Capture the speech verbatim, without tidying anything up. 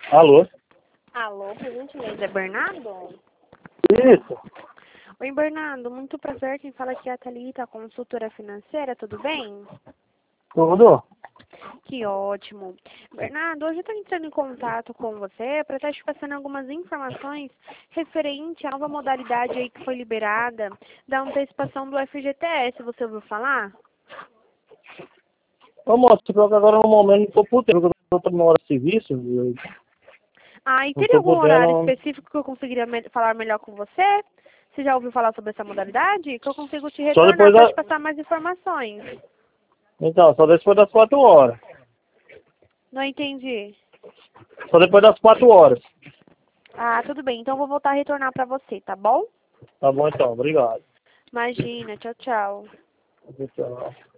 Alô? Alô, por gentileza, é Bernardo? Isso. Oi, Bernardo, muito prazer. Quem fala aqui é a Thalita, consultora financeira, tudo bem? Tudo? Que ótimo. Bernardo, hoje eu estou entrando em contato com você para estar te passando algumas informações referente à nova modalidade aí que foi liberada da antecipação do F G T S. Você ouviu falar? Ô moço, pior que agora no momento não tô podendo, porque eu tô numa hora de serviço. Eu Ah, e não teria tô algum horário podendo. específico que eu conseguiria me- falar melhor com você? Você já ouviu falar sobre essa modalidade? Que eu consigo te Só retornar depois para da. te passar mais informações. Então, só depois das quatro horas. Não entendi. Só depois das quatro horas. Ah, tudo bem. Então eu vou voltar a retornar para você, tá bom? Tá bom então, obrigado. Imagina. Tchau, tchau. Tchau.